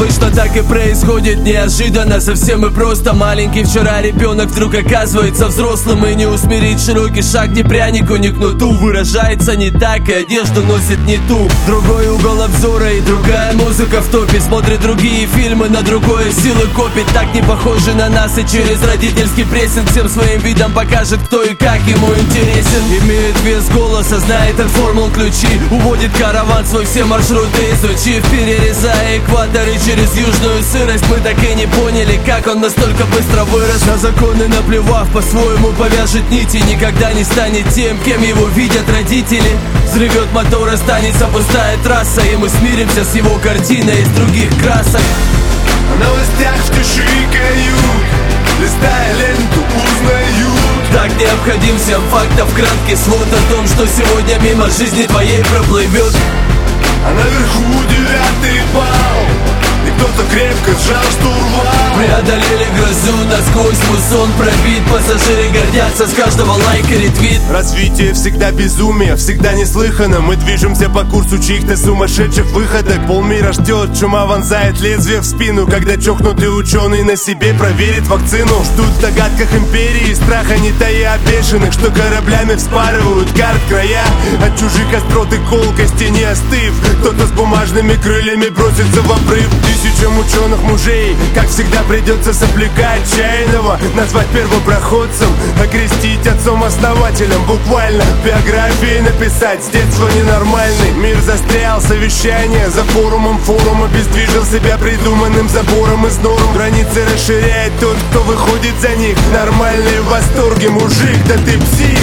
Обычно так и происходит неожиданно, совсем и просто. Маленький вчера ребенок вдруг оказывается взрослым, и не усмирить широкий шаг ни прянику, ни кнуту. Выражается не так, и одежду носит не ту. Другой угол обзора и другая музыка в топе. Смотрит другие фильмы, на другое силы копит. Так не похожи на нас, и через родительский прессинг всем своим видом покажет, кто и как ему интересен. Имеет вес голоса, знает от формул ключи. Уводит караван свой, все маршруты изучив. Перерезая экваторы через южную сырость. Мы так и не поняли, как он настолько быстро вырос. На законы наплевав, по-своему повяжет нити. Никогда не станет тем, кем его видят родители. Взрывет мотор, останется пустая трасса, и мы смиримся с его картиной из других красок. В новостях что шикают, листая ленту, узнают. Так необходим всем фактов краткий свод о том, что сегодня мимо жизни твоей проплывет. А наверху 9-й балл, и кто-то крепко сжал штурвал. Преодолели грозу, насквозь мусон пробит. Пассажиры гордятся с каждого лайка ретвит. Развитие всегда безумие, всегда неслыханно. Мы движемся по курсу чьих-то сумасшедших выходок. Полмира ждет, чума вонзает лезвие в спину, когда чокнутый ученый на себе проверит вакцину. Ждут в догадках империи, страха не тая бешеных, что кораблями вспарывают карт края. От чужих острот и колкости не остыв, кто-то с бумажными крыльями бросится в обрыв. Тысячам ученых мужей, как всегда, придется сопляка отчаянного назвать первопроходцем, окрестить отцом-основателем. Буквально биографии написать, с детства ненормальный. Мир застрял, совещание за форум обездвижил себя придуманным забором из норм. Границы расширяет тот, кто выходит за них. Нормальные в восторге, мужик, да ты псих.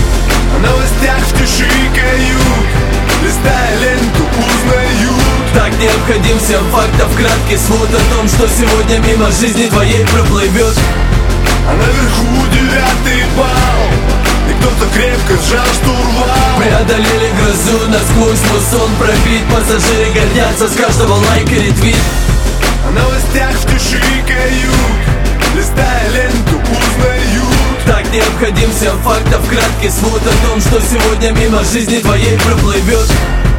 В новостях что шикают, листая ленту, узнают. Так необходим всем фактов краткий свод о том, что сегодня мимо жизни твоей проплывет. А наверху 9-й балл, и кто-то крепко сжал штурвал. Преодолели грозу, насквозь мусон пробит. Пассажиры гордятся с каждого лайка ретвит. В новостях что шикают, листая ленту, узнают. Так необходим всем фактов краткий свод о том, что сегодня мимо жизни твоей проплывет.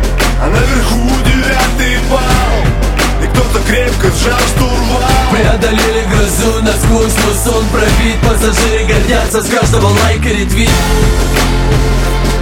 А наверху 9-й балл, и кто-то крепко сжал штурвал. Преодолели грозу, насквозь мусон пробит. Пассажиры гордятся с каждого лайка ретвит.